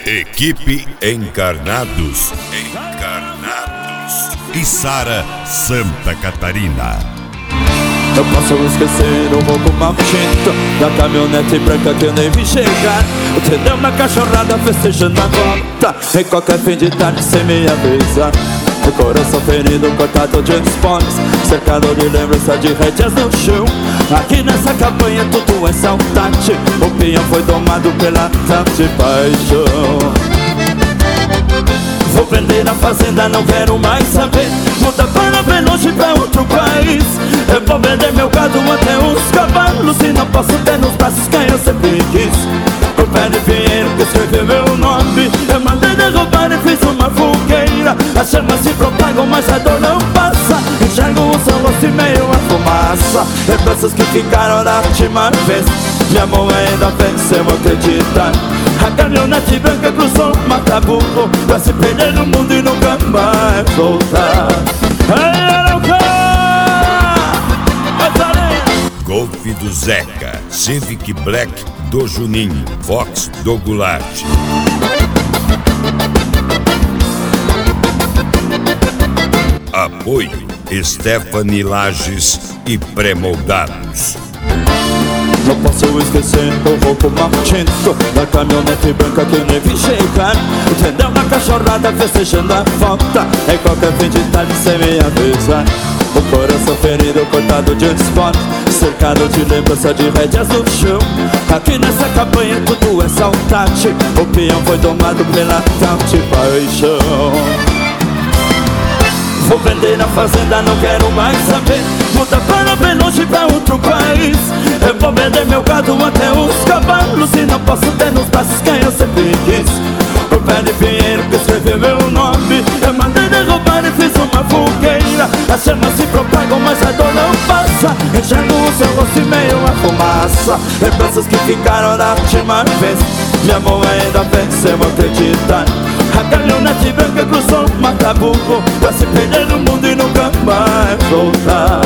Equipe Encarnados e Sara Santa Catarina. Não posso esquecer o roubo maldito da caminhonete branca que eu nem vi chegar. O tendeu na cachorrada festejando a volta em qualquer fim de tarde sem me avisar. O coração ferido, cortado de esporos, cercado de lembrança de rédeas no chão. Aqui nessa campanha tudo é saudade. O peão foi domado pela tal de paixão. Vou vender a fazenda, não quero mais saber. Mudar para bem longe, pra outro país. Eu vou vender meu gado até os cavalos e não posso ter nos braços quem eu sempre quis. O pé de pinheiro que escreveu meu nome, eu mandei derrubar e fiz uma fogueira. As chamas se propagam, mas a dor não passa. Enxergo o seu rosto e meio a fumaça. Lembranças que ficaram da última vez. Minha mão ainda venceu acreditar. A caminhonete branca cruzou o Mataburro pra se perder no mundo e nunca mais voltar. Golf do Zeca, Civic Black do Juninho, Vox do Goulart. Apoio Stephanie Lages e Pré-Moldados. Não posso esquecer o roubo maldito da caminhonete branca que eu nem vi chegar. O tendeu na cachorrada festejando a volta em qualquer fim de tarde sem me avisar. O coração ferido, cortado de esporte, cercado de lembrança de rédeas no chão. Aqui nessa campanha tudo é saudade. O peão foi domado pela tal de paixão. Vou vender a fazenda, não quero mais saber. Mudar para bem longe, pra outro país. Eu vou vender meu gado até os cavalos e não posso ter nos braços quem eu sempre quis. O pé de pinheiro que escreveu meu nome, eu mandei derrubar e fiz uma fogueira. As chamas se propagam, mas a dor não passa. Enxergo o seu rosto e meio a fumaça. Lembranças que ficaram da última vez. Minha mão ainda venceu acreditar. A caminhonete branca cruzou o Mataburro pra se perder no mundo e nunca mais voltar.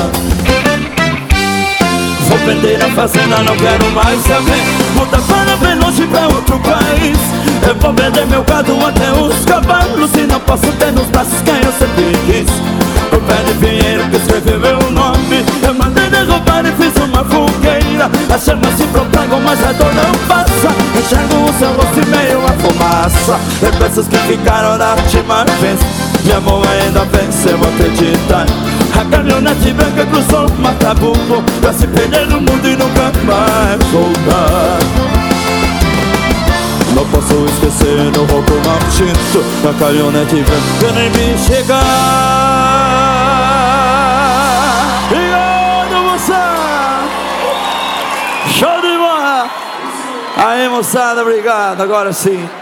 Vou vender a fazenda, não quero mais saber. Mudar para bem longe, pra outro país. Eu vou vender meu gado até os cavalos e não posso ter nos braços quem eu sempre quis. O pé de pinheiro que escreveu meu nome, eu mandei derrubar e fiz uma fogueira. As chamas se propagam, mas a dor não passa. Enxergo o seu rosto e meio a fumaça. Lembranças que ficaram da última vez. Minha mão ainda venceu acreditar. A caminhonete branca cruzou o Mataburro pra se perder no mundo e nunca mais voltar. Não posso esquecer o roubo maldito da caminhonete branca que eu nem vi chegar. Obrigado, moçada! Show de bola! Aí, moçada, obrigado. Agora sim.